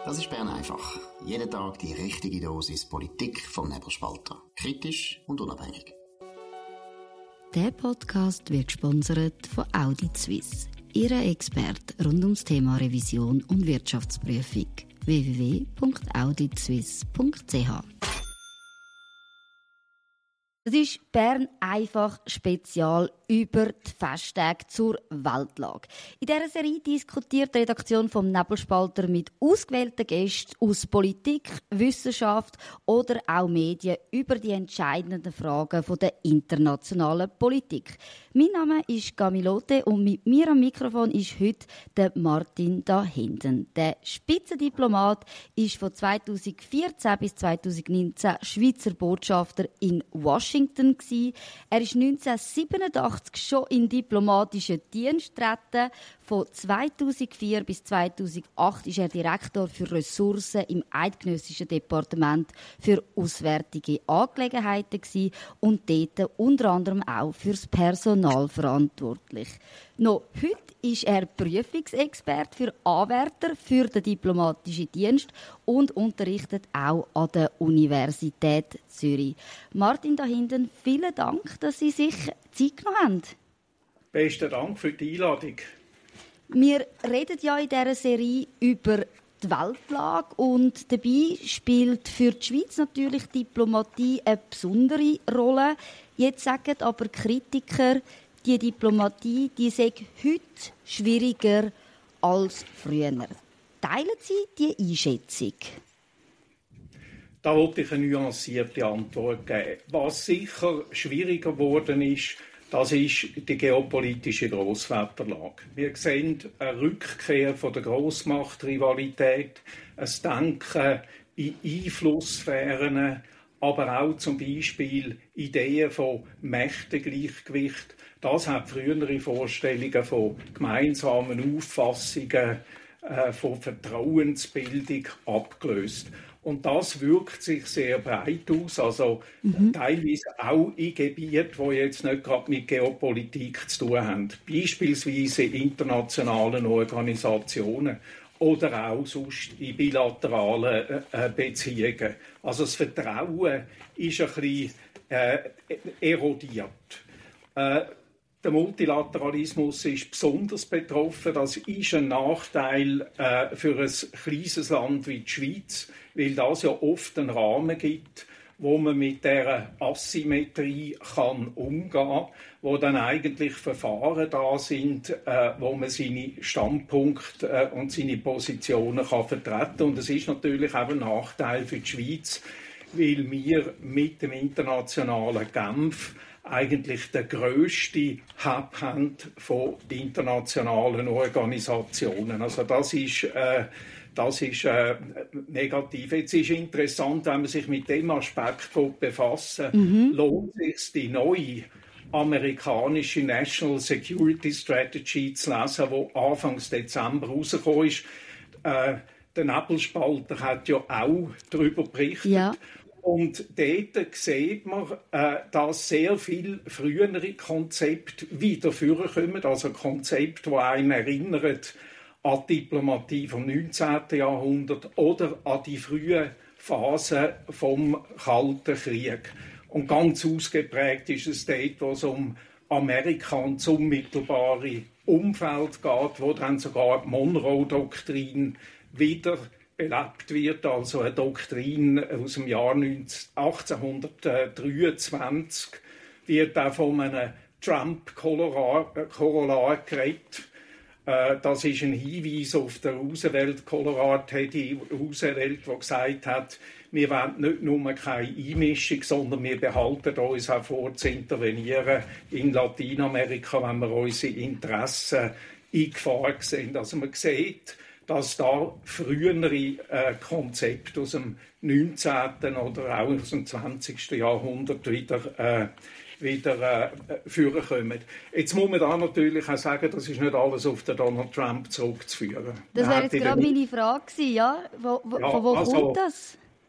Das ist Bern einfach. Jeden Tag die richtige Dosis Politik vom Nebelspalter. Kritisch und unabhängig. Der Podcast wird gesponsert von Audit Suisse, Ihrer Experte rund ums Thema Revision und Wirtschaftsprüfung. www.auditsuisse.ch. Das ist Bern einfach Spezial über die Festtage zur Weltlage. In dieser Serie diskutiert die Redaktion vom Nebelspalter mit ausgewählten Gästen aus Politik, Wissenschaft oder auch Medien über die entscheidenden Fragen der internationalen Politik. Mein Name ist Camilote und mit mir am Mikrofon ist heute der Martin da hinten. Der Spitzendiplomat ist von 2014 bis 2019 Schweizer Botschafter in Washington gewesen. Er ist 1987 schon in diplomatischen Dienst getreten. Von 2004 bis 2008 ist er Direktor für Ressourcen im Eidgenössischen Departement für Auswärtige Angelegenheiten gewesen und dort unter anderem auch fürs Personal verantwortlich. Noch heute ist er Prüfungsexperte für Anwärter für den diplomatischen Dienst und unterrichtet auch an der Universität Zürich. Martin da hinten, vielen Dank, dass Sie sich Zeit genommen haben. Besten Dank für die Einladung. Wir reden ja in dieser Serie über die Weltlage und dabei spielt für die Schweiz natürlich Diplomatie eine besondere Rolle. Jetzt sagen aber Kritiker, die Diplomatie, die sei heute schwieriger als früher. Teilen Sie die Einschätzung? Da wollte ich eine nuancierte Antwort geben. Was sicher schwieriger geworden ist, das ist die geopolitische Grosswetterlage. Wir sehen eine Rückkehr von der Grossmachtrivalität, ein Denken in Einflusssphären, aber auch zum Beispiel Ideen von Mächtegleichgewicht. Das hat frühere Vorstellungen von gemeinsamen Auffassungen, von Vertrauensbildung abgelöst. Und das wirkt sich sehr breit aus, also teilweise auch in Gebieten, die jetzt nicht gerade mit Geopolitik zu tun haben. Beispielsweise in internationalen Organisationen oder auch sonst in bilateralen Beziehungen. Also das Vertrauen ist ein bisschen erodiert. Der Multilateralismus ist besonders betroffen. Das ist ein Nachteil für ein kleines Land wie die Schweiz, weil das ja oft einen Rahmen gibt, wo man mit dieser Asymmetrie kann umgehen kann, wo dann eigentlich Verfahren da sind, wo man seine Standpunkte und seine Positionen kann vertreten kann. Und es ist natürlich auch ein Nachteil für die Schweiz, weil wir mit dem internationalen Genf eigentlich der grösste Hub haben von internationalen Organisationen. Also das ist negativ. Jetzt ist interessant, wenn man sich mit dem Aspekt befassen, lohnt es sich, die neue amerikanische National Security Strategy zu lesen, die Anfang Dezember rausgekommen ist. Der Nebelspalter hat ja auch darüber berichtet. Ja. Und dort sieht man, dass sehr viele frühere Konzepte wieder vorkommen. Also Konzepte, die einen erinnern an die Diplomatie vom 19. Jahrhundert oder an die frühe Phase vom Kalten Krieg. Und ganz ausgeprägt ist es dort, wo es um Amerika und das unmittelbare Umfeld geht, wo dann sogar die Monroe-Doktrin wieder belebt wird, also eine Doktrin aus dem Jahr 1823, wird auch von einem Trump-Korollar geredet. Das ist ein Hinweis auf den Roosevelt-Korollar, Teddy Roosevelt, der gesagt hat, wir wollen nicht nur keine Einmischung, sondern wir behalten uns auch vor, zu intervenieren in Lateinamerika, wenn wir unsere Interessen in Gefahr sehen. Also man sieht, dass da frühere Konzepte aus dem 19. oder auch aus dem 20. Jahrhundert wieder vorkommen. Jetzt muss man da natürlich auch sagen, das ist nicht alles auf den Donald Trump zurückzuführen. Das wäre jetzt gerade meine Frage gewesen, ja? Von wo kommt das?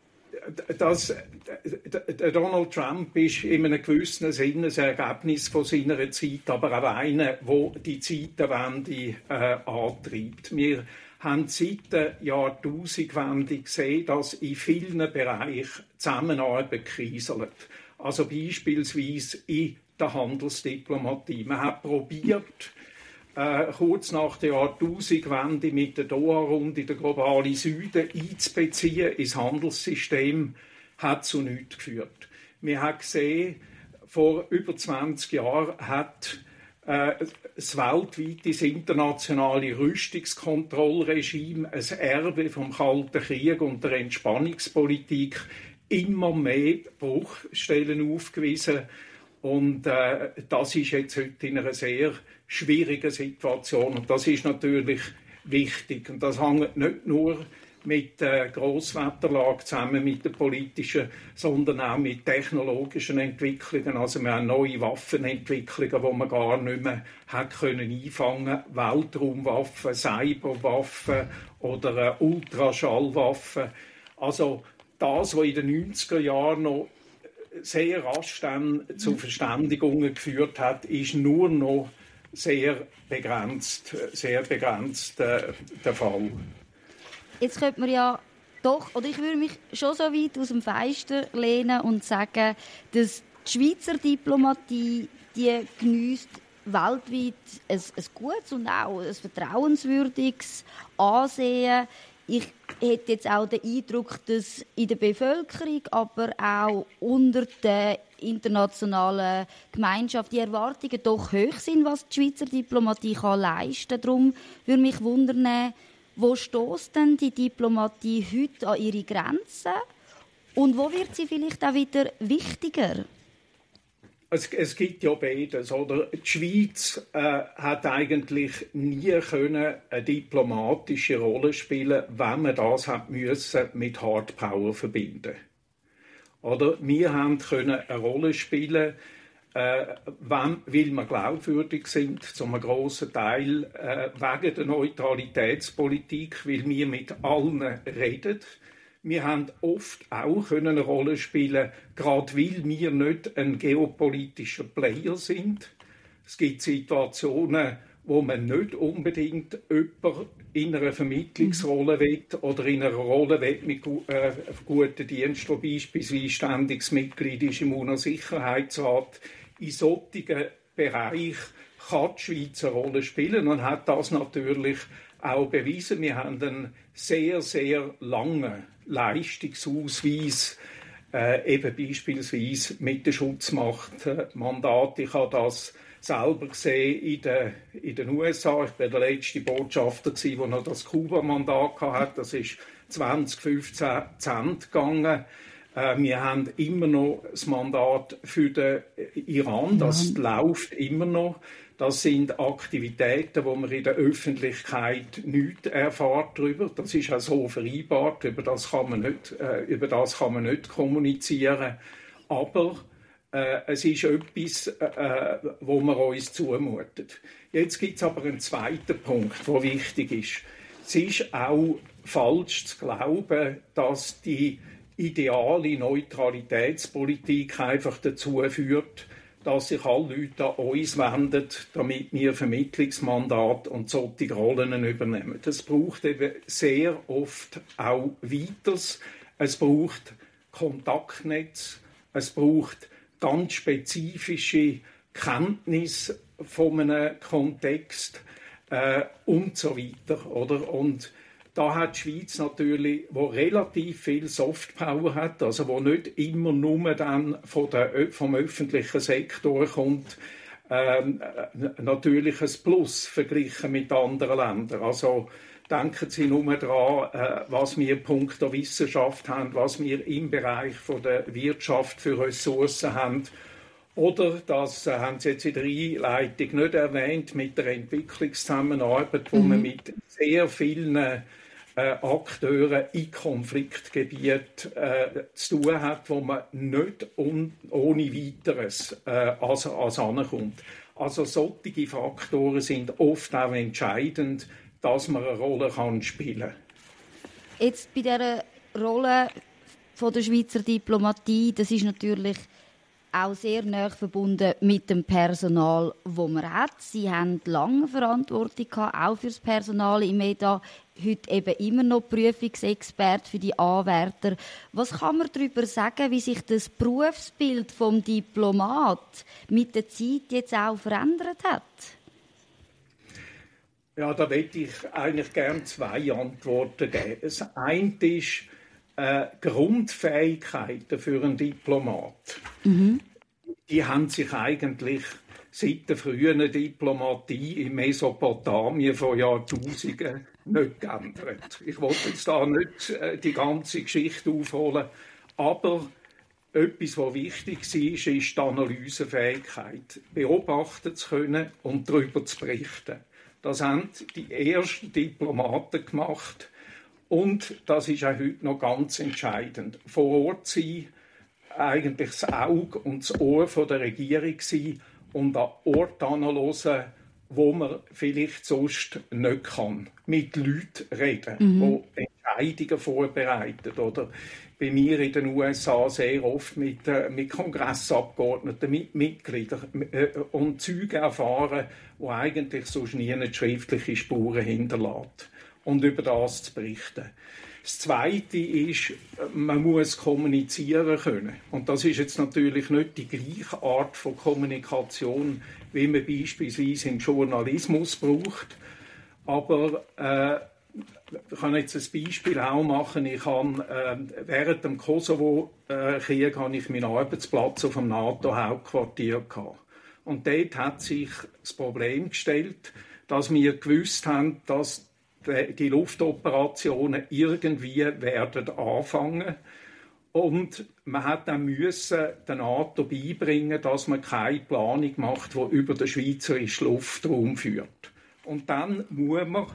Donald Trump ist in einem gewissen Sinne ein Ergebnis von seiner Zeit, aber auch einer, der die Zeitenwende antreibt. Wir haben seit der Jahrtausendwende gesehen, dass in vielen Bereichen Zusammenarbeit kriselt. Also beispielsweise in der Handelsdiplomatie. Man hat probiert, kurz nach der Jahrtausendwende mit der Doha-Runde den globalen Süden einzubeziehen ins Handelssystem, hat zu nichts geführt. Wir haben gesehen, vor über 20 Jahren hat das weltweite, das internationale Rüstungskontrollregime, ein Erbe vom Kalten Krieg und der Entspannungspolitik, immer mehr Bruchstellen aufgewiesen. Und das ist jetzt heute in einer sehr schwierigen Situation. Und das ist natürlich wichtig. Und das hängt nicht nur mit der Grosswetterlage zusammen, mit der politischen, sondern auch mit technologischen Entwicklungen. Also wir haben neue Waffenentwicklungen, die man gar nicht mehr einfangen konnte. Weltraumwaffen, Cyberwaffen oder Ultraschallwaffen. Also das, was in den 90er Jahren noch sehr rasch dann zu Verständigungen geführt hat, ist nur noch sehr begrenzt der Fall. Jetzt könnte man ja doch, oder ich würde mich schon so weit aus dem Fenster lehnen und sagen, dass die Schweizer Diplomatie, die geniesst weltweit ein gutes und auch ein vertrauenswürdiges Ansehen. Ich hätte jetzt auch den Eindruck, dass in der Bevölkerung, aber auch unter der internationalen Gemeinschaft die Erwartungen doch hoch sind, was die Schweizer Diplomatie leisten kann. Darum würde mich wundern, wo stösst denn die Diplomatie heute an ihre Grenzen und wo wird sie vielleicht auch wieder wichtiger? Es gibt ja beides, oder? Die Schweiz hat eigentlich nie eine diplomatische Rolle spielen, wenn man das hat müssen mit Hard Power verbinden. Oder wir können eine Rolle spielen, weil wir glaubwürdig sind, zu einem grossen Teil wegen der Neutralitätspolitik, weil wir mit allen reden. Wir haben oft auch eine Rolle spielen, gerade weil wir nicht ein geopolitischer Player sind. Es gibt Situationen, wo man nicht unbedingt jemanden in einer Vermittlungsrolle will oder in einer Rolle will mit guten Diensten, die beispielsweise ständiges Mitglied ist im UNO-Sicherheitsrat. In solchen Bereichen kann die Schweiz eine Rolle spielen und hat das natürlich auch bewiesen. Wir haben einen sehr, sehr langen Leistungsausweis, eben beispielsweise mit der Schutzmachtmandat. Ich habe das selber gesehen in den USA. Ich war der letzte Botschafter, der noch das Kuba-Mandat hatte. Das ist 2015 zu Ende gegangen. Wir haben immer noch das Mandat für den Iran. Das läuft immer noch. Das sind Aktivitäten, wo man in der Öffentlichkeit nichts erfährt darüber. Das ist auch so vereinbart. Über das kann man nicht kommunizieren. Aber es ist etwas, wo man uns zumutet. Jetzt gibt es aber einen zweiten Punkt, der wichtig ist. Es ist auch falsch zu glauben, dass die ideale Neutralitätspolitik einfach dazu führt, dass sich alle Leute an uns wenden, damit wir Vermittlungsmandat und solche Rollen übernehmen. Es braucht eben sehr oft auch Weiteres. Es braucht Kontaktnetz, es braucht ganz spezifische Kenntnis von einem Kontext und so weiter. Oder? Und da hat die Schweiz natürlich, die relativ viel Softpower hat, also die nicht immer nur dann vom öffentlichen Sektor kommt, natürlich ein Plus verglichen mit anderen Ländern. Also denken Sie nur daran, was wir punkto Wissenschaft haben, was wir im Bereich von der Wirtschaft für Ressourcen haben. Oder, das haben Sie jetzt in der Einleitung nicht erwähnt, mit der Entwicklungszusammenarbeit, wo man mit sehr vielen Akteuren in Konfliktgebieten zu tun hat, wo man nicht ohne Weiteres ankommt. Also solche Faktoren sind oft auch entscheidend, dass man eine Rolle spielen kann. Jetzt bei dieser Rolle von der Schweizer Diplomatie, das ist natürlich auch sehr nah verbunden mit dem Personal, das man hat. Sie haben lange Verantwortung gehabt, auch für das Personal im EDA. Heute eben immer noch Prüfungsexperte für die Anwärter. Was kann man darüber sagen, wie sich das Berufsbild vom Diplomat mit der Zeit jetzt auch verändert hat? Ja, da möchte ich eigentlich gerne zwei Antworten geben. Das eine ist Grundfähigkeiten für einen Diplomat. Die haben sich eigentlich seit der frühen Diplomatie in Mesopotamien vor Jahrtausenden nicht geändert. Ich wollte jetzt da nicht die ganze Geschichte aufholen, aber etwas, was wichtig ist die Analysefähigkeit, beobachten zu können und darüber zu berichten. Das haben die ersten Diplomaten gemacht. Und das ist auch heute noch ganz entscheidend. Vor Ort sein, eigentlich das Auge und das Ohr von der Regierung sein und an Orten hören, wo man vielleicht sonst nicht kann. Mit Leuten reden, die Entscheidungen vorbereiten. Oder bei mir in den USA sehr oft mit Kongressabgeordneten, mit Mitgliedern und Zeugen erfahren, die eigentlich sonst nie eine schriftliche Spuren hinterlässt. Und über das zu berichten. Das Zweite ist, man muss kommunizieren können. Und das ist jetzt natürlich nicht die gleiche Art von Kommunikation, wie man beispielsweise im Journalismus braucht. Aber ich kann jetzt ein Beispiel auch machen. Ich habe während dem Kosovo-Krieg meinen Arbeitsplatz auf dem NATO-Hauptquartier gehabt. Und dort hat sich das Problem gestellt, dass wir gewusst haben, dass die Luftoperationen irgendwie werden anfangen. Und man hat dann müssen der NATO beibringen, dass man keine Planung macht, die über den schweizerischen Luftraum führt. Und dann muss man,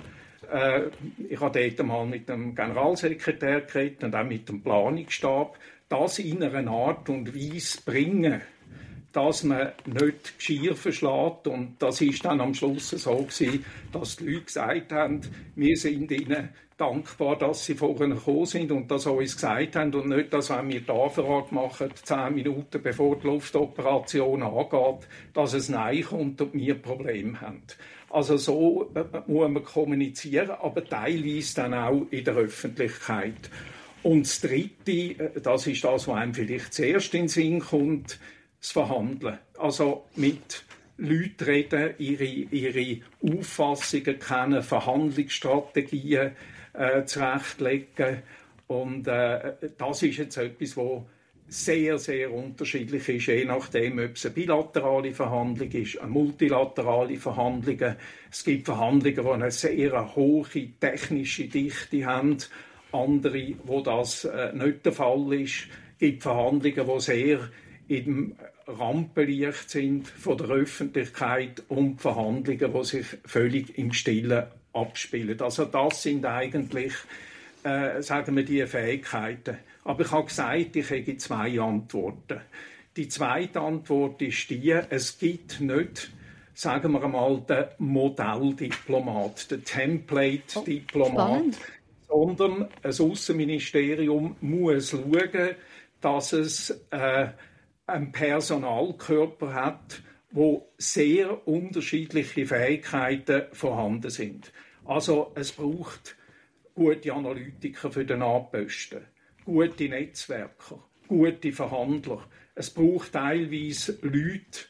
ich habe dort mal mit dem Generalsekretär geredet und auch mit dem Planungsstab, das in einer Art und Weise bringen, dass man nicht Geschirr verschlägt. Und das ist dann am Schluss so gewesen, dass die Leute gesagt haben, wir sind ihnen dankbar, dass sie vorhin gekommen sind und das uns gesagt haben und nicht, dass wenn wir die Anfrage machen, 10 Minuten bevor die Luftoperation angeht, dass es Nein kommt und wir Probleme haben. Also so muss man kommunizieren, aber teilweise dann auch in der Öffentlichkeit. Und das Dritte, das ist das, was einem vielleicht zuerst in den Sinn kommt, das Verhandeln. Also mit Leuten reden, ihre Auffassungen kennen, Verhandlungsstrategien zurechtlegen. Und das ist jetzt etwas, was sehr, sehr unterschiedlich ist, je nachdem, ob es eine bilaterale Verhandlung ist, eine multilaterale Verhandlung. Es gibt Verhandlungen, die eine sehr hohe technische Dichte haben, andere, wo das nicht der Fall ist. Es gibt Verhandlungen, die sehr im Rampenlicht sind von der Öffentlichkeit und Verhandlungen, die sich völlig im Stillen abspielen. Also das sind eigentlich, sagen wir, die Fähigkeiten. Aber ich habe gesagt, ich habe zwei Antworten. Die zweite Antwort ist die, es gibt nicht, sagen wir einmal, den Modelldiplomat, den Template-Diplomat, sondern ein Aussenministerium muss schauen, dass es einen Personalkörper hat, wo sehr unterschiedliche Fähigkeiten vorhanden sind. Also es braucht gute Analytiker für den Anposten, gute Netzwerker, gute Verhandler. Es braucht teilweise Leute,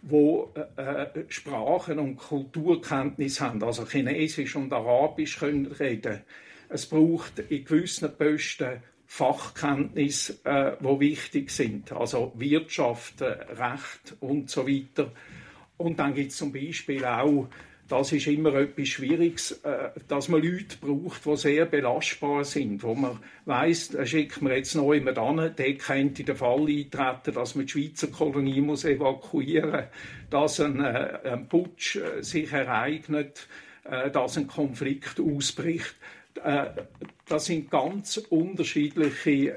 die Sprachen- und Kulturkenntnis haben, also Chinesisch und Arabisch können reden. Es braucht in gewissen Posten Fachkenntnisse, die wichtig sind, also Wirtschaft, Recht und so weiter. Und dann gibt es zum Beispiel auch, das ist immer etwas Schwieriges, dass man Leute braucht, die sehr belastbar sind, wo man weiss, da schickt man jetzt noch jemand an, der könnte den Fall eintreten, dass man die Schweizer Kolonie muss evakuieren, dass ein Putsch sich ereignet, dass ein Konflikt ausbricht. Das sind ganz unterschiedliche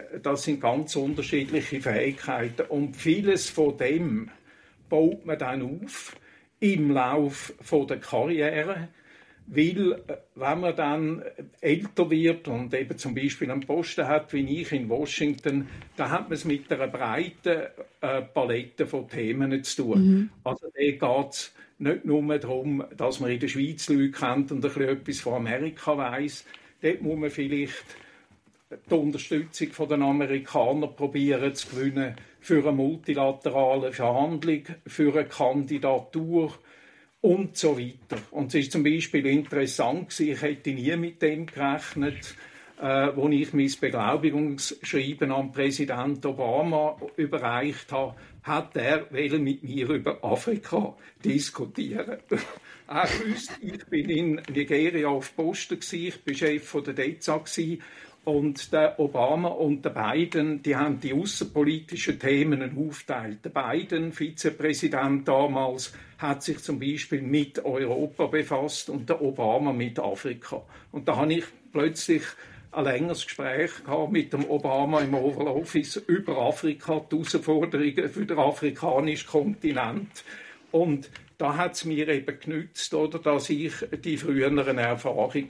Fähigkeiten und vieles von dem baut man dann auf im Lauf der Karriere, weil wenn man dann älter wird und eben zum Beispiel einen Posten hat, wie ich in Washington, da hat man es mit einer breiten Palette von Themen zu tun. Also da geht es nicht nur darum, dass man in der Schweiz Leute kennt und ein bisschen etwas von Amerika weiss. Dort muss man vielleicht die Unterstützung der Amerikaner probieren zu gewinnen für eine multilaterale Verhandlung, für eine Kandidatur und so weiter. Und es ist zum Beispiel interessant, ich hätte nie mit dem gerechnet, als ich mein Beglaubigungsschreiben an Präsident Obama überreicht habe, hat er mit mir über Afrika diskutieren. Er wusste, ich bin in Nigeria auf Posten, ich war Chef der DEZA und der Obama und der Biden, die haben die außenpolitischen Themen aufgeteilt. Der Biden, Vizepräsident damals, hat sich zum Beispiel mit Europa befasst und der Obama mit Afrika. Und da habe ich plötzlich ein längeres Gespräch gehabt mit dem Obama im Oval Office über Afrika, die Herausforderungen für den afrikanischen Kontinent. Und da hat es mir eben genützt, oder, dass ich die früheren Erfahrungen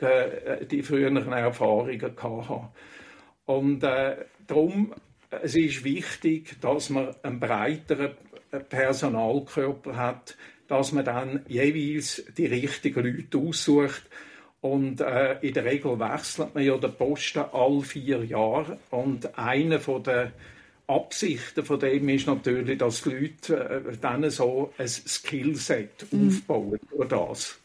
hatte. Und darum, es ist wichtig, dass man einen breiteren Personalkörper hat, dass man dann jeweils die richtigen Leute aussucht. Und in der Regel wechselt man ja den Posten alle 4 Jahre. Und eine von der Absichten von dem ist natürlich, dass die Leute dann so ein Skillset aufbauen durch das.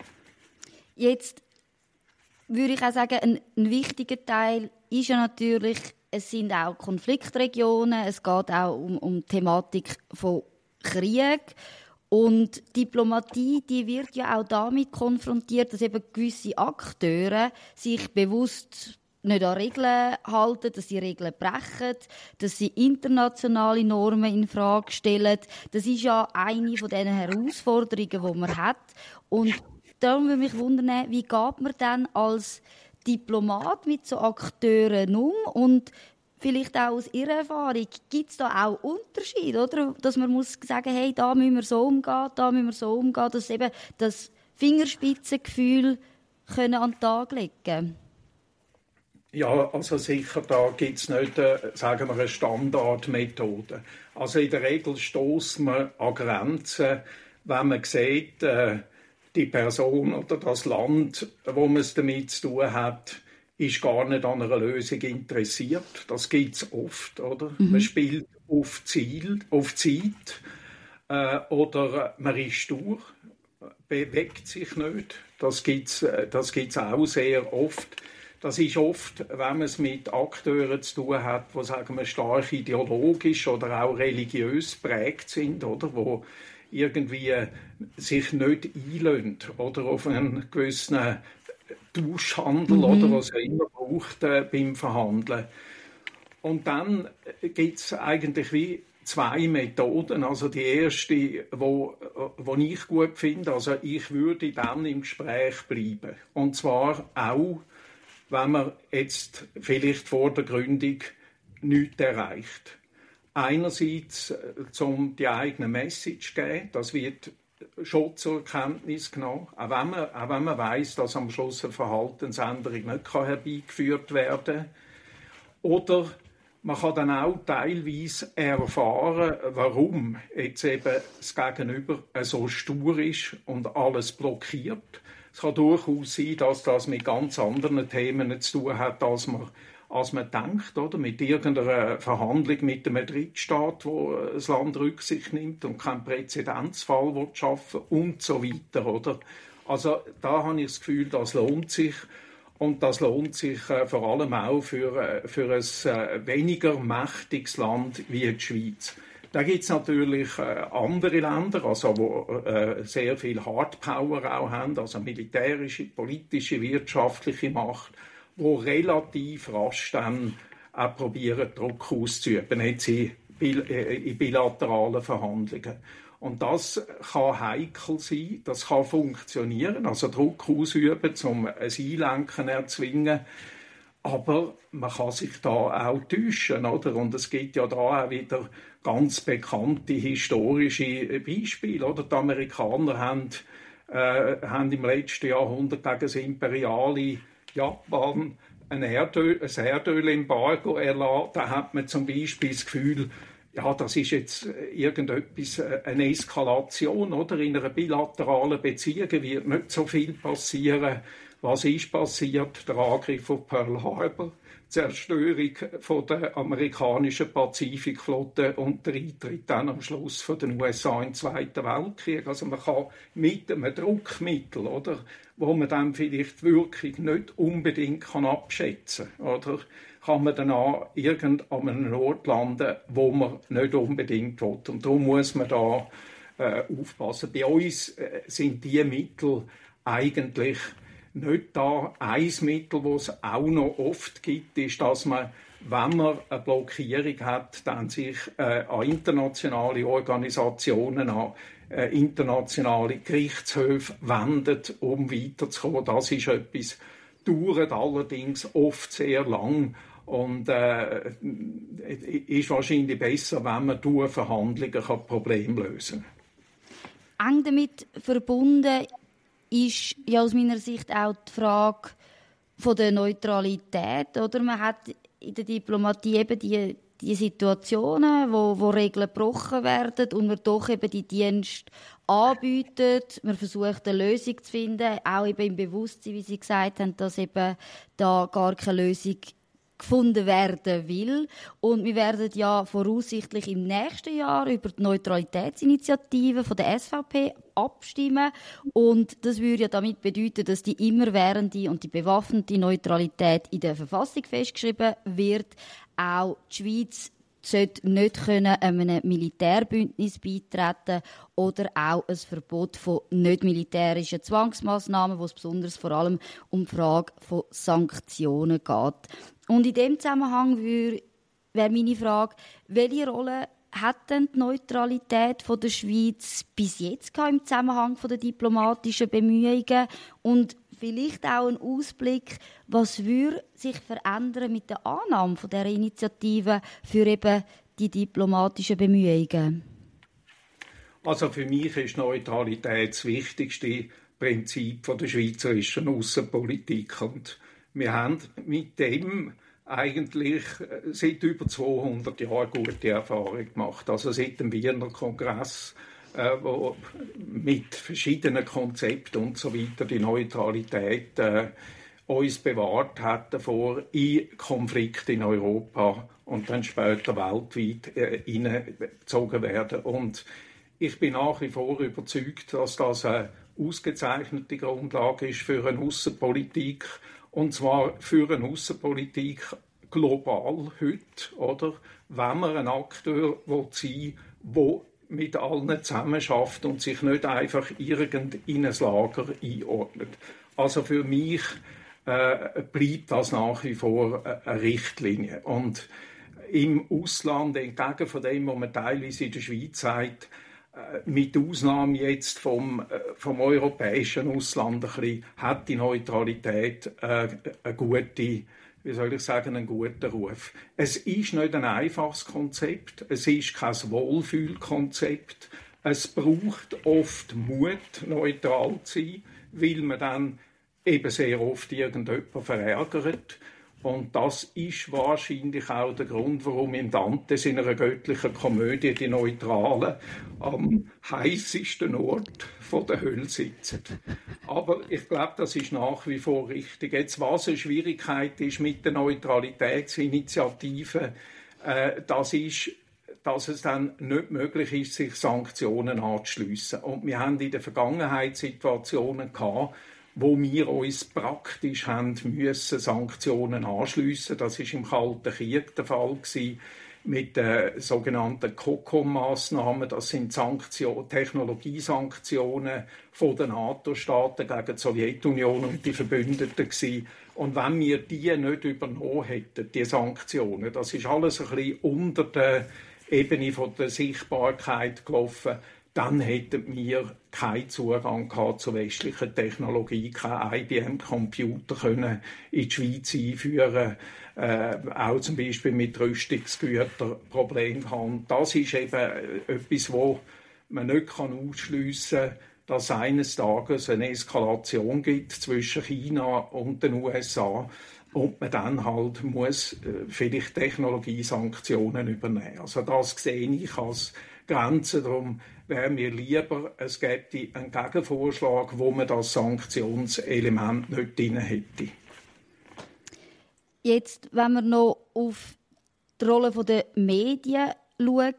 Jetzt würde ich auch sagen, ein wichtiger Teil ist ja natürlich, es sind auch Konfliktregionen, es geht auch um die Thematik von Krieg. Und Diplomatie, die wird ja auch damit konfrontiert, dass eben gewisse Akteure sich bewusst nicht an Regeln halten, dass sie Regeln brechen, dass sie internationale Normen in Frage stellen. Das ist ja eine von diesen Herausforderungen, die man hat. Und darum würde mich wundern, wie geht man dann als Diplomat mit so Akteuren um? Und vielleicht auch aus Ihrer Erfahrung, gibt es da auch Unterschiede, oder? Dass man muss sagen, hey, da müssen wir so umgehen, da müssen wir so umgehen, dass eben das Fingerspitzengefühl können an den Tag legen. Ja, also sicher, da gibt es nicht, sagen wir, eine Standardmethode. Also in der Regel stößt man an Grenzen, wenn man sieht, die Person oder das Land, wo man es damit zu tun hat, ist gar nicht an einer Lösung interessiert. Das gibt es oft, oder? Man spielt auf Zeit oder man ist stur, bewegt sich nicht. Das gibt's auch sehr oft. Das ist oft, wenn man es mit Akteuren zu tun hat, die, sagen wir, stark ideologisch oder auch religiös prägt sind, oder? Wo irgendwie sich nicht einlösen, oder auf einen gewissen Tauschhandel, oder was er immer braucht beim Verhandeln. Und dann gibt es eigentlich wie 2 Methoden. Also die erste, wo ich gut finde, also ich würde dann im Gespräch bleiben. Und zwar auch, wenn man jetzt vielleicht vor der Gründung nichts erreicht. Einerseits, um die eigene Message zu geben, das wird schon zur Kenntnis genommen, auch wenn man weiss, dass am Schluss eine Verhaltensänderung nicht herbeigeführt werden kann. Oder man kann dann auch teilweise erfahren, warum jetzt eben das Gegenüber so stur ist und alles blockiert. Es kann durchaus sein, dass das mit ganz anderen Themen zu tun hat, als man denkt, oder? Mit irgendeiner Verhandlung mit einem Drittstaat, wo das Land Rücksicht nimmt und keinen Präzedenzfall schaffen will und so weiter, oder? Also da habe ich das Gefühl, das lohnt sich. Und das lohnt sich vor allem auch für ein weniger mächtiges Land wie die Schweiz. Da gibt es natürlich andere Länder, also wo sehr viel Hardpower auch haben, also militärische, politische, wirtschaftliche Macht, wo relativ rasch dann auch probieren, Druck auszuüben, jetzt in bilateralen Verhandlungen. Und das kann heikel sein, das kann funktionieren, also Druck ausüben, um ein Einlenken erzwingen. Aber man kann sich da auch täuschen, oder? Und es gibt ja da auch wieder ganz bekannte historische Beispiele, oder? Die Amerikaner haben im letzten Jahrhundert gegen das imperiale Japan ein Erdölembargo erlassen, da hat man zum Beispiel das Gefühl, ja, das ist jetzt irgendetwas, eine Eskalation, oder? In einer bilateralen Beziehung wird nicht so viel passieren. Was ist passiert? Der Angriff auf Pearl Harbor, die Zerstörung von der amerikanischen Pazifikflotte und der Eintritt dann am Schluss von den USA im Zweiten Weltkrieg. Also man kann mit einem Druckmittel, oder, wo man dann vielleicht die Wirkung nicht unbedingt abschätzen kann, oder, kann man dann an irgendeinem Ort landen, wo man nicht unbedingt will. Und darum muss man da aufpassen. Bei uns sind diese Mittel eigentlich nicht da. Ein Mittel, das es auch noch oft gibt, ist, dass man, wenn man eine Blockierung hat, dann sich an internationale Organisationen, an internationale Gerichtshöfe wendet, um weiterzukommen. Das ist etwas, dauert allerdings oft sehr lang und ist wahrscheinlich besser, wenn man durch Verhandlungen Probleme lösen kann. Eng damit verbunden ist ja aus meiner Sicht auch die Frage von der Neutralität. Oder? Man hat in der Diplomatie eben die Situationen, wo Regeln gebrochen werden und man doch eben die Dienste anbietet. Man versucht, eine Lösung zu finden, auch eben im Bewusstsein, wie Sie gesagt haben, dass eben da gar keine Lösung gefunden werden will. Und wir werden ja voraussichtlich im nächsten Jahr über die Neutralitätsinitiative von der SVP abstimmen. Und das würde ja damit bedeuten, dass die immerwährende und die bewaffnete Neutralität in der Verfassung festgeschrieben wird. Auch die Schweiz sollte nicht einem Militärbündnis beitreten oder auch ein Verbot von nicht-militärischen Zwangsmaßnahmen, wo es besonders vor allem um die Frage von Sanktionen geht. Und in dem Zusammenhang wäre meine Frage, welche Rolle hat denn die Neutralität von der Schweiz bis jetzt im Zusammenhang von der diplomatischen Bemühungen und vielleicht auch ein Ausblick, was würde sich verändern mit der Annahme von dieser Initiative für eben die diplomatischen Bemühungen? Also für mich ist Neutralität das wichtigste Prinzip von der schweizerischen Aussenpolitik und wir haben mit dem eigentlich seit über 200 Jahren gute Erfahrungen gemacht. Also seit dem Wiener Kongress, wo mit verschiedenen Konzepten und so weiter die Neutralität uns bewahrt hat davor, in Konflikte in Europa und dann später weltweit hineingezogen werden. Und ich bin nach wie vor überzeugt, dass das eine ausgezeichnete Grundlage ist für eine Außenpolitik. Und zwar für eine Außenpolitik global heute, oder? Wenn man ein Akteur sein will, der mit allen zusammenarbeitet und sich nicht einfach in ein Lager einordnet. Also für mich bleibt das nach wie vor eine Richtlinie. Und im Ausland, entgegen von dem, was man teilweise in der Schweiz sagt, mit Ausnahme jetzt vom europäischen Ausland ein bisschen, hat die Neutralität einen guten Ruf. Es ist nicht ein einfaches Konzept, es ist kein Wohlfühlkonzept. Es braucht oft Mut, neutral zu sein, weil man dann eben sehr oft irgendjemanden verärgert. Und das ist wahrscheinlich auch der Grund, warum in Dantes in einer göttlichen Komödie die Neutralen am heißesten Ort von der Hölle sitzen. Aber ich glaube, das ist nach wie vor richtig. Jetzt, was eine Schwierigkeit ist mit der Neutralitätsinitiative, das ist, dass es dann nicht möglich ist, sich Sanktionen anzuschliessen. Und wir haben in der Vergangenheit Situationen gehabt, wo wir uns praktisch haben müssen Sanktionen anschliessen. Das war im Kalten Krieg der Fall gewesen, mit den sogenannten COCOM-Massnahmen. Das sind Technologiesanktionen von den NATO-Staaten gegen die Sowjetunion und die Verbündeten gewesen. Und wenn wir die nicht übernommen hätten, die Sanktionen, das ist alles ein bisschen unter der Ebene von der Sichtbarkeit gelaufen, dann hätten wir keinen Zugang gehabt zu westlicher Technologie, kein IBM-Computer können in die Schweiz einführen, auch zum Beispiel mit Rüstungsgütern Probleme haben. Das ist eben etwas, wo man nicht ausschliessen kann, dass es eines Tages eine Eskalation gibt zwischen China und den USA und man dann halt muss vielleicht Technologiesanktionen übernehmen. Also das sehe ich als Grenze. Darum wäre mir lieber, es gäbe einen Gegenvorschlag, wo man das Sanktionselement nicht drin hätte. Jetzt, wenn wir noch auf die Rolle der Medien schauen,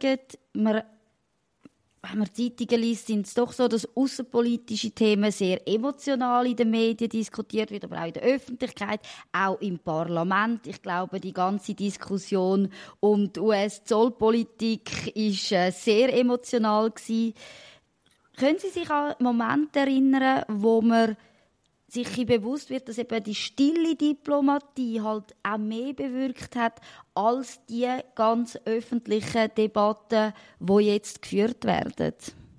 wenn man Zeitungen liest, sind es doch so, dass außenpolitische Themen sehr emotional in den Medien diskutiert werden, aber auch in der Öffentlichkeit, auch im Parlament. Ich glaube, die ganze Diskussion um die US-Zollpolitik war sehr emotional gewesen. Können Sie sich an Momente erinnern, wo man sich bewusst wird, dass eben die stille Diplomatie halt auch mehr bewirkt hat als die ganz öffentlichen Debatten, die jetzt geführt werden?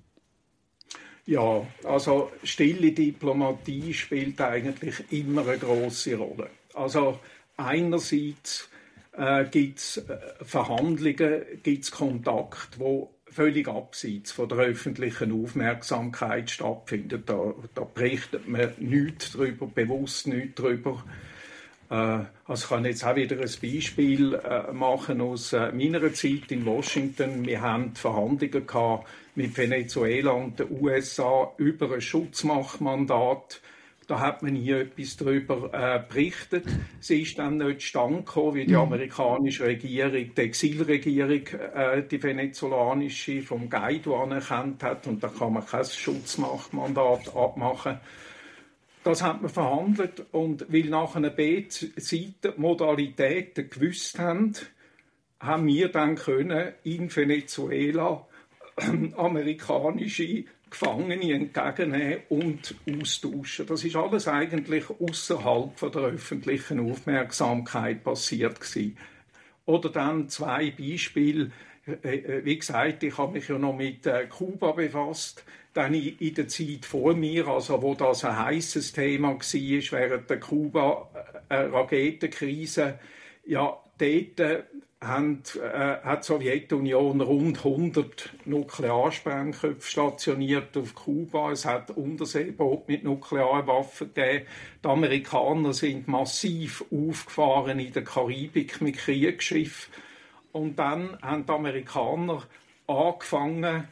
Ja, also stille Diplomatie spielt eigentlich immer eine grosse Rolle. Also einerseits gibt es Verhandlungen, gibt es Kontakte, die völlig abseits von der öffentlichen Aufmerksamkeit stattfindet. Da berichtet man nichts darüber, bewusst nichts darüber. Also ich kann jetzt auch wieder ein Beispiel machen aus meiner Zeit in Washington. Wir haben Verhandlungen gehabt mit Venezuela und den USA über ein Schutzmachtmandat. Da hat man nie etwas darüber berichtet. Sie ist dann nicht zustande gekommen, wie die amerikanische Regierung, die Exilregierung, die venezolanische vom Guaido anerkannt hat. Und da kann man kein Schutzmachtmandat abmachen. Das hat man verhandelt. Und weil nachher beide Seiten Modalitäten gewusst haben wir dann können in Venezuela amerikanische Gefangene entgegennehmen und austauschen. Das ist alles eigentlich außerhalb der öffentlichen Aufmerksamkeit passiert gewesen. Oder dann 2 Beispiele. Wie gesagt, ich habe mich ja noch mit Kuba befasst. Dann in der Zeit vor mir, also wo das ein heißes Thema war, während der Kuba-Raketenkrise, ja, dort hat die Sowjetunion rund 100 Nuklearsprengköpfe stationiert auf Kuba. Es hat Unterseeboote mit Nuklearwaffen gegeben. Die Amerikaner sind massiv aufgefahren in der Karibik mit Kriegsschiffen. Und dann haben die Amerikaner angefangen,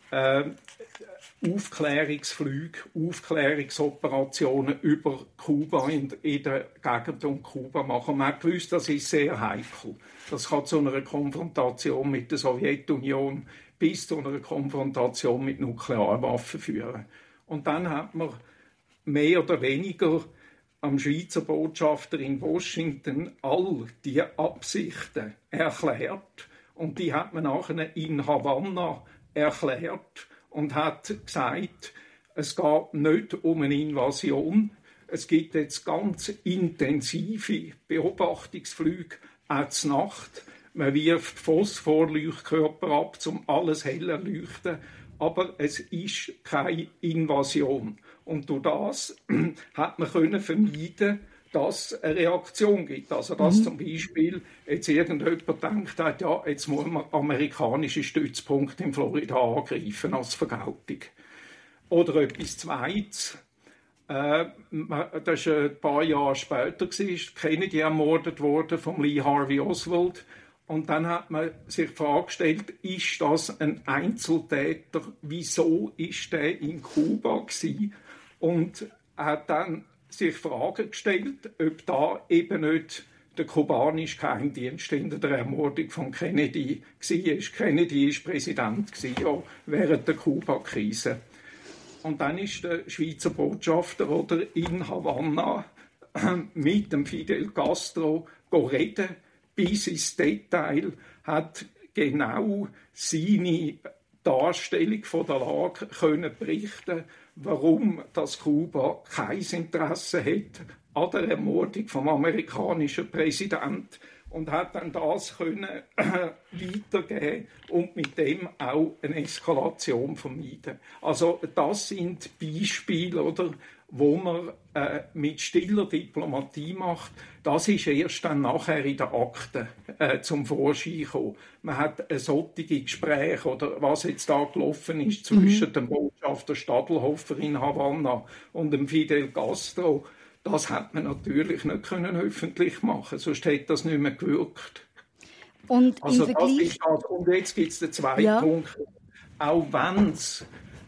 Aufklärungsoperationen über Kuba in der Gegend um Kuba machen. Man hat gewusst, das ist sehr heikel. Das kann zu einer Konfrontation mit der Sowjetunion bis zu einer Konfrontation mit Nuklearwaffen führen. Und dann hat man mehr oder weniger am Schweizer Botschafter in Washington all die Absichten erklärt. Und die hat man nachher in Havanna erklärt und hat gesagt, es geht nicht um eine Invasion. Es gibt jetzt ganz intensive Beobachtungsflüge, auch zur Nacht. Man wirft Phosphorleuchtkörper ab, um alles hell zu leuchten. Aber es ist keine Invasion. Und durch das hat man vermeiden, dass es eine Reaktion gibt. Also dass zum Beispiel jetzt irgendjemand denkt, ja, jetzt muss man amerikanische Stützpunkte in Florida angreifen als Vergeltung. Oder etwas Zweites. Das war ein paar Jahre später, Kennedy ermordet worden von Lee Harvey Oswald. Und dann hat man sich die Frage gestellt, ist das ein Einzeltäter? Wieso ist der in Kuba gewesen? Und hat dann sich Fragen gestellt, ob da eben nicht der kubanische Geheimdienst hinter der Ermordung von Kennedy war. Kennedy war Präsident ja, während der Kuba-Krise. Und dann ist der Schweizer Botschafter in Havanna mit dem Fidel Castro reden, bis ins Detail, hat genau seine Darstellung von der Lage können berichten, warum das Kuba kein Interesse hat an der Ermordung vom amerikanischen Präsidenten und hat dann das können weitergeben und mit dem auch eine Eskalation vermeiden. Also das sind Beispiele, oder, wo man mit stiller Diplomatie macht, das ist erst dann nachher in den Akten zum Vorschein gekommen. Man hat solche Gespräche, oder was jetzt da gelaufen ist zwischen dem Botschafter Stadelhofer in Havanna und dem Fidel Castro, das hat man natürlich nicht können öffentlich machen, sonst hätte das nicht mehr gewirkt. Und also im Vergleich... und jetzt gibt es den zweiten Punkt. Auch wenn es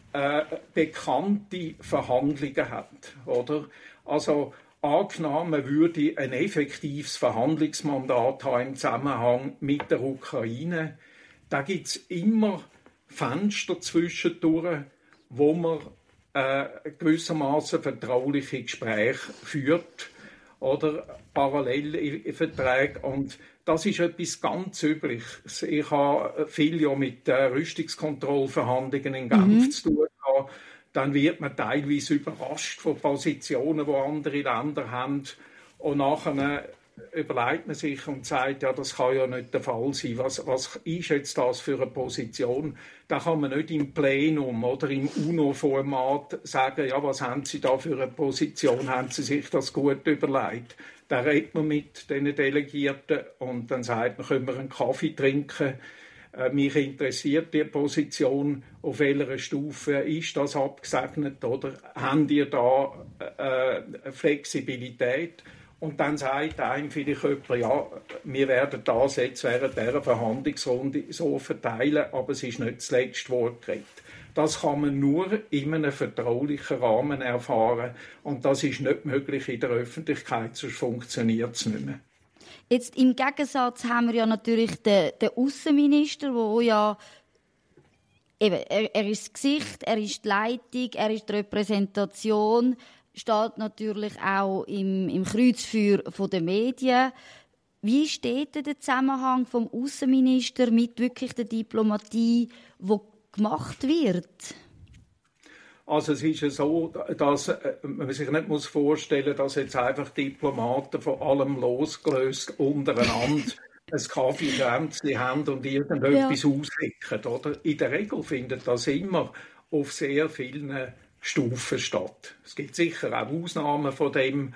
bekannte Verhandlungen hat, oder? Also angenommen, man würde ein effektives Verhandlungsmandat haben im Zusammenhang mit der Ukraine, da gibt es immer Fenster zwischendurch, wo man gewissermaßen vertrauliche Gespräche führt oder Parallelverträge. Und das ist etwas ganz Übliches. Ich habe viel ja mit Rüstungskontrollverhandlungen in Genf zu tun gehabt. Dann wird man teilweise überrascht von Positionen, die andere Länder haben. Und nachher überlegt man sich und sagt, ja, das kann ja nicht der Fall sein. Was ist jetzt das für eine Position? Da kann man nicht im Plenum oder im UNO-Format sagen, ja, was haben Sie da für eine Position? Haben Sie sich das gut überlegt? Da redet man mit den Delegierten und dann sagt man, können wir einen Kaffee trinken? Mich interessiert die Position, auf welcher Stufe ist das abgesegnet, oder habt ihr da Flexibilität? Und dann sagt einem vielleicht jemand, ja, wir werden das jetzt während dieser Verhandlungsrunde so verteilen, aber es ist nicht das letzte Wort geredet. Das kann man nur in einem vertraulichen Rahmen erfahren und das ist nicht möglich in der Öffentlichkeit, sonst funktioniert es nicht mehr. Jetzt im Gegensatz haben wir ja natürlich den Außenminister, wo ja eben, er ist das Gesicht, er ist die Leitung, er ist die Repräsentation, steht natürlich auch im Kreuzfeuer der Medien. Wie steht der Zusammenhang vom Außenminister mit wirklich der Diplomatie, die gemacht wird? Also es ist ja so, dass man sich nicht vorstellen muss, dass jetzt einfach Diplomaten von allem losgelöst untereinander ein Kaffeekränzchen haben und irgendetwas aushecken, oder? In der Regel findet das immer auf sehr vielen Stufen statt. Es gibt sicher auch Ausnahmen von dem,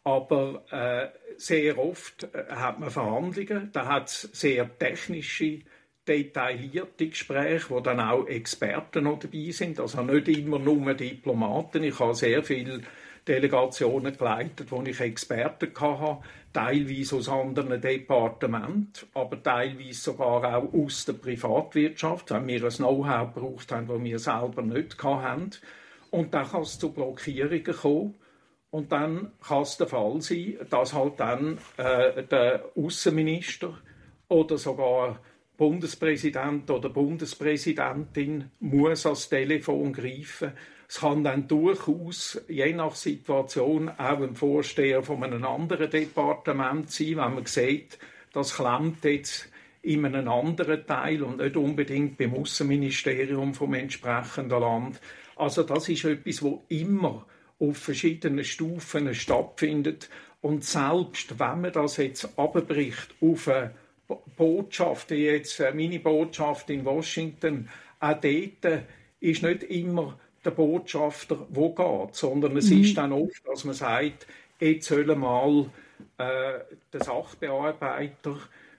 aber sehr oft hat man Verhandlungen, da hat es sehr technische, detaillierte Gespräche, wo dann auch Experten noch dabei sind, also nicht immer nur Diplomaten. Ich habe sehr viele Delegationen geleitet, wo ich Experten hatte, teilweise aus anderen Departementen, aber teilweise sogar auch aus der Privatwirtschaft, wenn wir ein Know-how gebraucht haben, das wir selber nicht hatten. Und dann kann es zu Blockierungen kommen. Und dann kann es der Fall sein, dass halt dann der Außenminister oder sogar Bundespräsident oder Bundespräsidentin muss ans Telefon greifen. Es kann dann durchaus, je nach Situation, auch ein Vorsteher von einem anderen Departement sein, wenn man sieht, das klemmt jetzt in einem anderen Teil und nicht unbedingt beim Außenministerium vom entsprechenden Land. Also das ist etwas, was immer auf verschiedenen Stufen stattfindet. Und selbst wenn man das jetzt abbricht auf eine Botschaft, wie jetzt meine Botschaft in Washington, auch dort ist nicht immer der Botschafter, der geht, sondern es ist dann oft, dass man sagt, jetzt soll mal der Sachbearbeiter,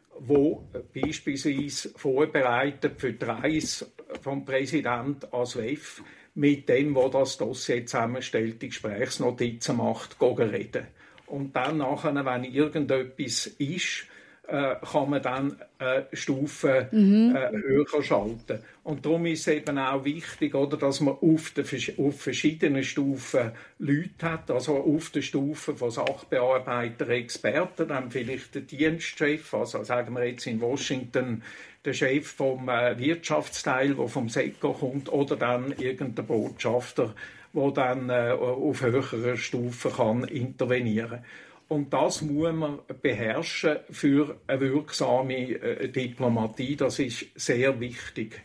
der beispielsweise vorbereitet für die Reise vom Präsidenten ans WEF, mit dem, der das Dossier zusammenstellt, die Gesprächsnotizen macht, reden. Und dann nachher, wenn irgendetwas ist, kann man dann Stufen höher schalten. Und darum ist es eben auch wichtig, oder, dass man auf verschiedenen Stufen Leute hat, also auf der Stufe von Sachbearbeiter, Experten, dann vielleicht der Dienstchef, also sagen wir jetzt in Washington der Chef vom Wirtschaftsteil, der vom SECO kommt, oder dann irgendein Botschafter, der dann auf höherer Stufe kann intervenieren kann. Und das muss man beherrschen für eine wirksame Diplomatie. Das ist sehr wichtig.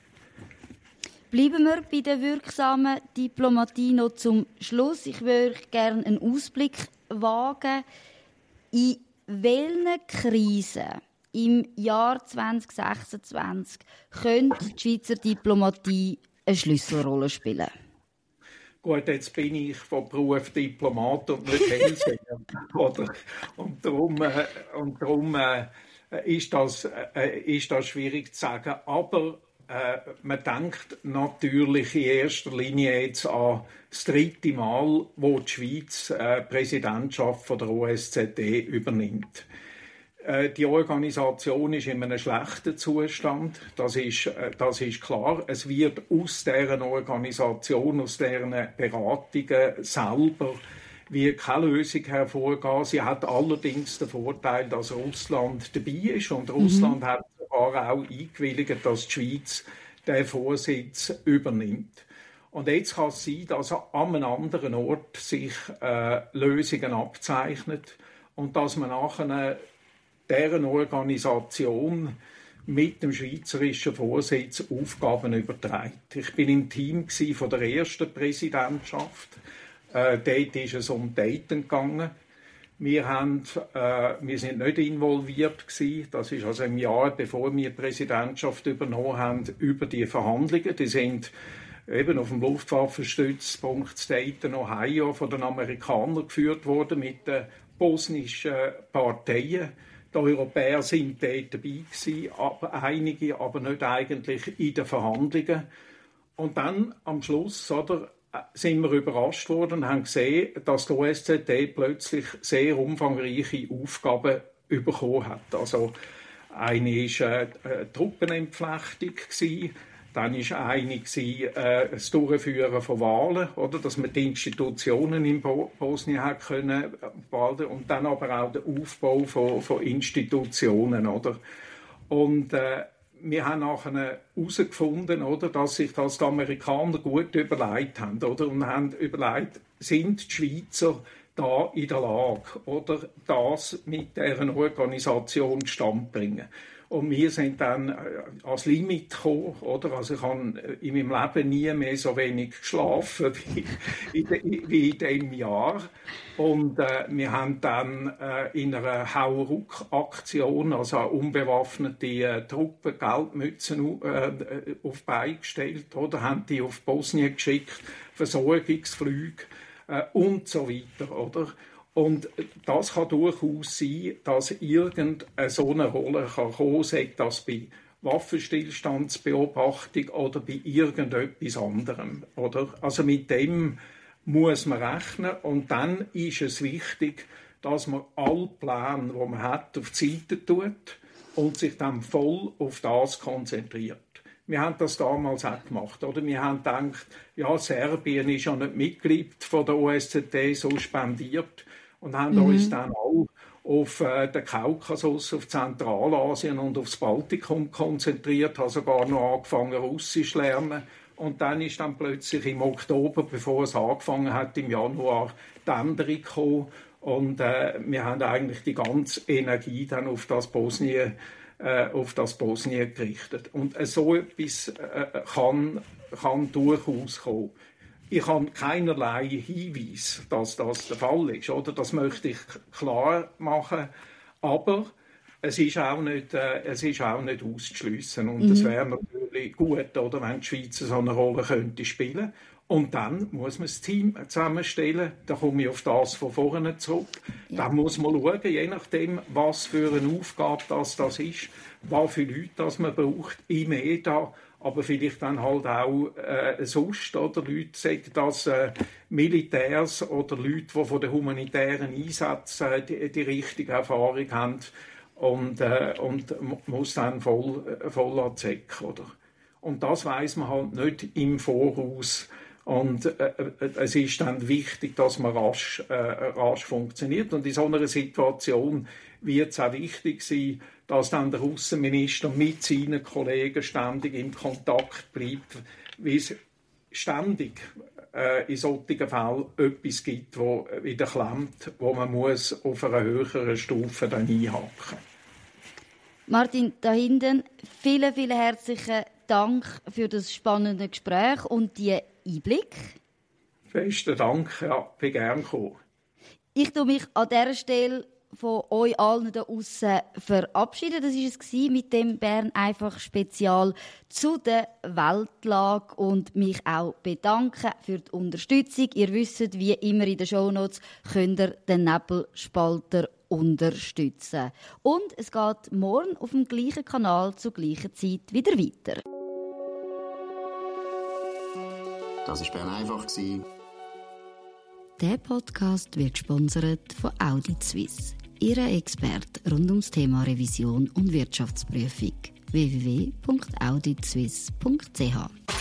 Bleiben wir bei der wirksamen Diplomatie noch zum Schluss. Ich würde gerne einen Ausblick wagen. In welchen Krisen im Jahr 2026 könnte die Schweizer Diplomatie eine Schlüsselrolle spielen? Gut, jetzt bin ich von Beruf Diplomat und nicht Hellseher. Und darum ist das schwierig zu sagen. Aber man denkt natürlich in erster Linie jetzt an das 3. Mal, wo die Schweiz Präsidentschaft von der OSZE übernimmt. Die Organisation ist in einem schlechten Zustand, das ist klar. Es wird aus deren Organisation, aus deren Beratungen selber wird keine Lösung hervorgehen. Sie hat allerdings den Vorteil, dass Russland dabei ist und Russland hat sogar auch eingewilligt, dass die Schweiz den Vorsitz übernimmt. Und jetzt kann es sein, dass an einem anderen Ort sich Lösungen abzeichnet und dass man nachher deren Organisation mit dem schweizerischen Vorsitz Aufgaben überträgt. Ich bin im Team von der ersten Präsidentschaft. Dort ist es um Dayton gegangen. Wir sind nicht involviert gewesen. Das ist also im Jahr, bevor wir die Präsidentschaft übernommen haben, über die Verhandlungen. Die sind eben auf dem Luftwaffenstützpunkt Dayton, Ohio, von den Amerikanern geführt worden mit den bosnischen Parteien. Die Europäer sind dort dabei gewesen, einige, aber nicht eigentlich in den Verhandlungen. Und dann am Schluss, sind wir überrascht worden und haben gesehen, dass die OSZE plötzlich sehr umfangreiche Aufgaben bekommen hat. Also eine war Truppenentflechtung, dann war eine das Durchführen von Wahlen, oder, dass man die Institutionen in Bosnien hat können behalten, und dann aber auch der Aufbau von Institutionen, oder. Und wir haben nachher herausgefunden, oder, dass sich das die Amerikaner gut überlegt haben, oder, und haben überlegt, sind die Schweizer da in der Lage, oder, das mit deren Organisation zustande zu bringen. Und wir sind dann ans Limit gekommen, oder? Also ich habe in meinem Leben nie mehr so wenig geschlafen wie in diesem Jahr. Und wir haben dann in einer Hauruck-Aktion, also unbewaffnete Truppen, Geldmützen auf die Beine gestellt, oder? Haben die auf Bosnien geschickt, Versorgungsflüge und so weiter, oder? Und das kann durchaus sein, dass irgendeine so eine Rolle kommen kann, sei das bei Waffenstillstandsbeobachtung oder bei irgendetwas anderem. Oder? Also mit dem muss man rechnen. Und dann ist es wichtig, dass man alle Pläne, die man hat, auf die Seite tut und sich dann voll auf das konzentriert. Wir haben das damals auch gemacht. Oder? Wir haben gedacht, ja, Serbien ist ja nicht Mitglied von der OSZE suspendiert. Und haben uns dann auch auf den Kaukasus, auf Zentralasien und aufs Baltikum konzentriert, haben sogar noch angefangen, Russisch zu lernen. Und dann ist dann plötzlich im Oktober, bevor es angefangen hat, im Januar die Änderung gekommen. Und wir haben eigentlich die ganze Energie dann auf das Bosnien gerichtet. Und so etwas kann durchaus kommen. Ich habe keinerlei Hinweis, dass das der Fall ist. Oder? Das möchte ich klar machen. Aber es ist auch nicht auszuschliessen. Und es wäre natürlich gut, oder, wenn die Schweiz so eine Rolle könnte spielen. Und dann muss man das Team zusammenstellen. Da komme ich auf das von vorne zurück. Ja. Dann muss man schauen, je nachdem, was für eine Aufgabe das ist, was für Leute das man braucht, im EDA, aber vielleicht dann halt auch sonst, oder Leute, sagen das Militärs oder Leute, die von den humanitären Einsätzen die richtige Erfahrung haben und muss dann voll an die Säcke, oder? Und das weiss man halt nicht im Voraus. Und es ist dann wichtig, dass man rasch funktioniert. Und in so einer Situation wird es auch wichtig sein, dass dann der Außenminister mit seinen Kollegen ständig in Kontakt bleibt, wie es ständig in solchen Fällen etwas gibt, wo wieder klemmt, wo man muss auf einer höheren Stufe dann einhaken. Martin, da hinten, vielen, vielen herzlichen Dank für das spannende Gespräch und die Einblick. Besten Dank, ja, bin gern gekommen. Ich tue mich an dieser Stelle von euch allen da aussen verabschieden. Das war es mit dem Bern einfach Spezial zu der Weltlage und mich auch bedanken für die Unterstützung. Ihr wisst, wie immer in den Shownotes könnt ihr den Nebelspalter unterstützen. Und es geht morgen auf dem gleichen Kanal zur gleichen Zeit wieder weiter. Das war Bern einfach. Der Podcast wird gesponsert von Audit Suisse, Ihrer Experte rund ums Thema Revision und Wirtschaftsprüfung. www.auditsuisse.ch